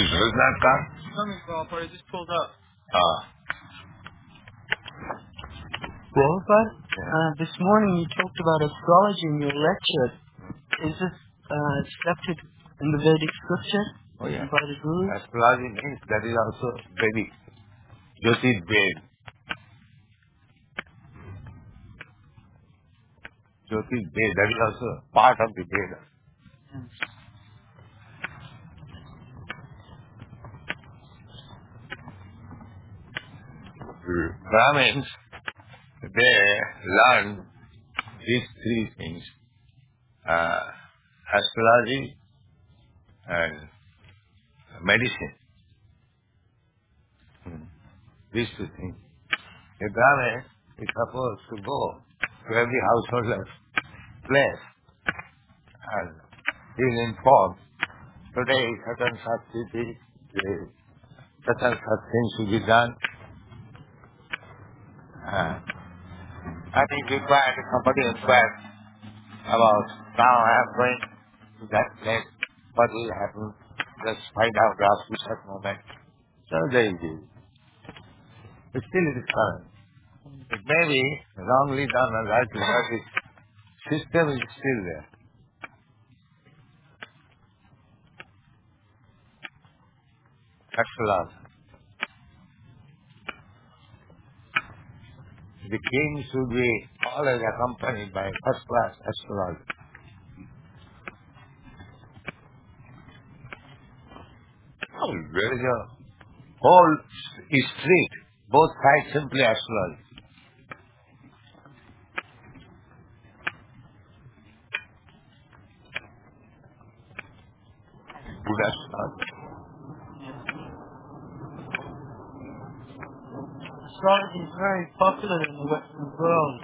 Who's that car? Coming, Prabhupada. Just pulled up. Prabhupada, this morning you talked about astrology in your lecture. Is this accepted in the Vedic scripture? Oh, yeah. By the Guru? Astrology means that is also Vedic. Jyotir Ved. Jyotir Ved, that is also part of the Veda. Brahmins, they learn these three things, astrology and medicine. These two things. A Brahmin is supposed to go to every householder's place and he is informed, today certain such things should be done. I think required somebody inquired about now I am going to that place, what will happen? Just find out after that moment. So they did. But still it is current. It may be wrongly done or rightly, but the system is still there. Astrology. The king should be always accompanied by first-class astrologer. Oh, there is a whole street, both sides simply astrology. Good astrology. Astrology is very popular in the Western world.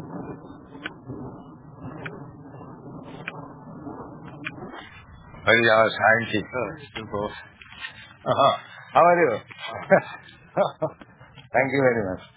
What is our scientific? How are you? Thank you very much.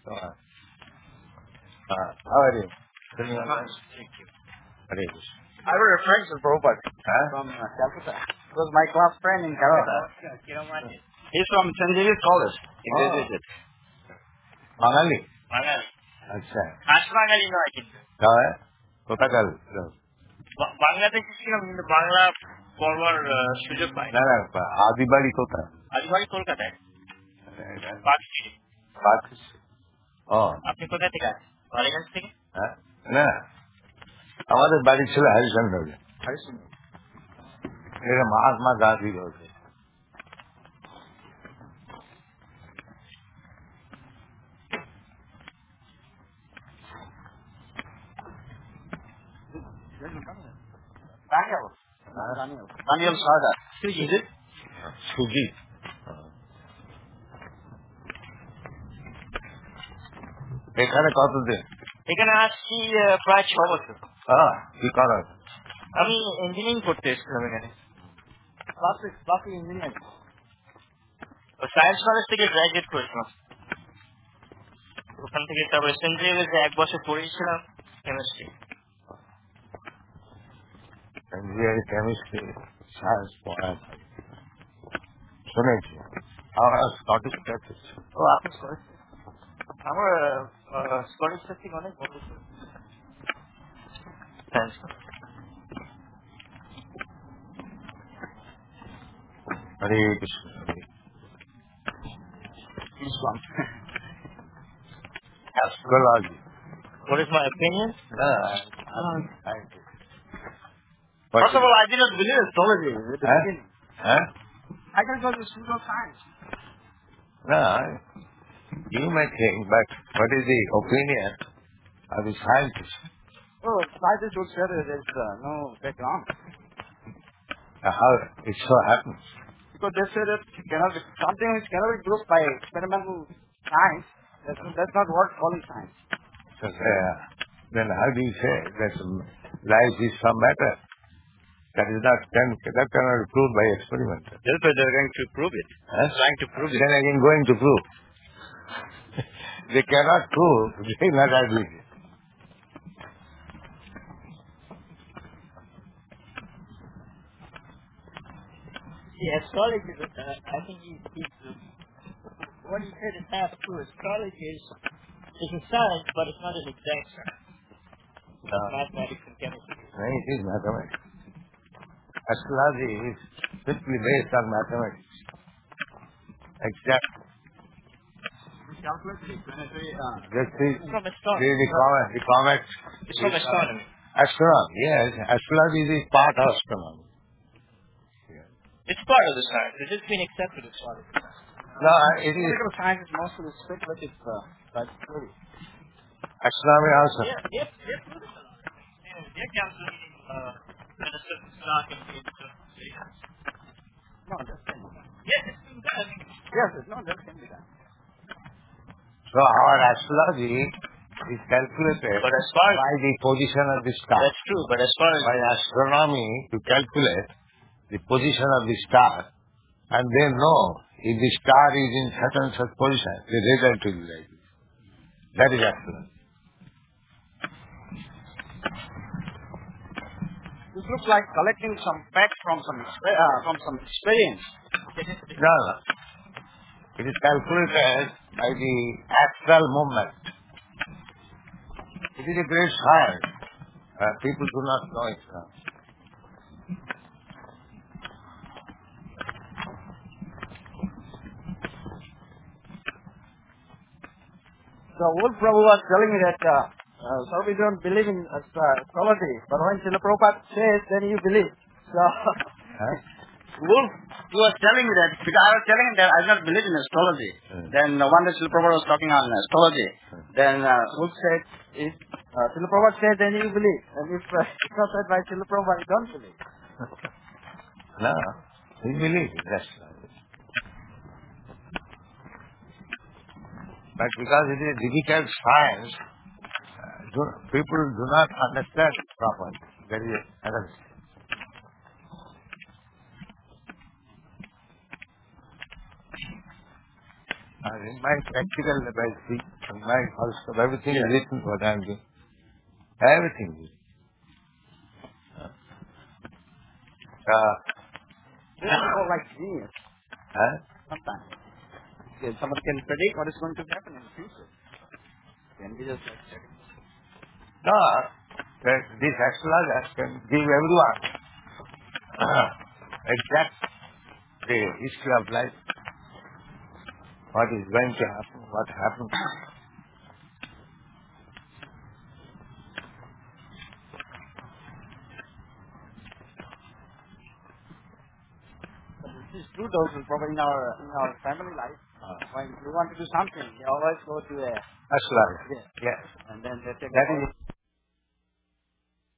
How are you? Thank you. Hare I have a friend from Prabhupada. Huh? From Calcutta. He was my class friend in Calcutta. He's from St. Xavier's College. He graduated. Bangali? Bangali. আচ্ছা Ash Bangali নয় কিন্তু তাহলে কোথাকার বাংলাদেশে ছিলাম কিন্তু বাংলা পড়বার সুযোগ পাই না না আদিবাড়ি কোথায়? আদিবাড়ি কলকাতায় পার্কস্ট্রিট। ও আপনি কোথা থেকে আসেন? বালিগঞ্জ থেকে? হ্যাঁ না আমাদের বাড়ি ছিল হরিশন রোডে। এটা মহাত্মা গান্ধী রোডে। Daniel Saga. Sujit? Sujit. এখানে কতদিন? এখানে আসছি প্রায় 6 বছর। কি করা? আমি ইঞ্জিনিয়ারিং করতে এসেছিলাম এখানে। Classic engineering. সায়েন্স কলেজ থেকে গ্রাজুয়েট করেছিলাম। ওখান থেকে তারপরে সেন্ট জেভিয়ার্সে 1 বছর পড়েছিলাম কেমিস্ট্রি। ইঞ্জিনিয়ারিং কেমিস্ট্রি সায়েন্স পড়া শুনেছি। আমার স্কটিশ প্র্যাকটিস। ও আপনি স্কটিশ? আমার স্কটিশ থেকে অনেক বন্ধু science. Hare Krishna. Astrology. What is my opinion? First of all, I did not believe astrology at the beginning. I can go to pseudo science. No, you may think, but what is the opinion of the scientists? Oh, scientists would say that there's no background. How it so happens? Because they say that something which cannot be proved by experimental science, that's not what calling science. So, then how do you say that life is some matter? That cannot be proved by experiment. Therefore, they're going to prove it. Trying to prove it. Then again going to prove. They cannot prove, they are not agree. The astrology, I think what he said is half true. Astrology is a science, but it's not an exact science. Mathematics and chemistry. No, it is mathematics. Astrology is strictly based on mathematics. Exact. Calculate planetary. From astronomy. The comets. It's from astronomy. Astronomy, yes. Astrology is part of astronomy. It's part of the science. It's just been accepted as part of the science. No, it is. Political science is mostly speculative theory. Astronomy also. They're calculating when a certain star can be in certain stations. No, that can be done. Yes, it's been done. Yes, no, that can be done. So our astrology is calculated But as far as by the position of the star. that's true, but as far as By astronomy, to calculate the position of the star, and they know if the star is in such and such position, the result will be like this. That is astronomy. This looks like collecting some facts from some experience. No. It is calculated by the astral movement. It is a great science. People do not know it now. So Wolf Prabhu was telling me that so we don't believe in astrology, but when Srila Prabhupada says, then you believe. So Wolf, he was telling me that, because I was telling him that I do not believe in astrology. Then one day Srila Prabhupada was talking on astrology. Then Wolf said, if Srila Prabhupada said, then you believe. And if it's not said by Srila Prabhupada, you don't believe. No, we believe it. That's right. But because it is a difficult science, people do not understand it properly. That is another thing. In my practical laboratory, in my house, everything is written what I am doing. Everything is written. This is all like genius. Sometimes. Because somebody can predict what is going to happen in the future. Can we just like check it? No, this astrologer can give everyone exact the history of life, what is going to happen, what happened. This is true though, probably in our family life. When we want to do something, we always go to a Astrologer. yes. Yes. And then they take That is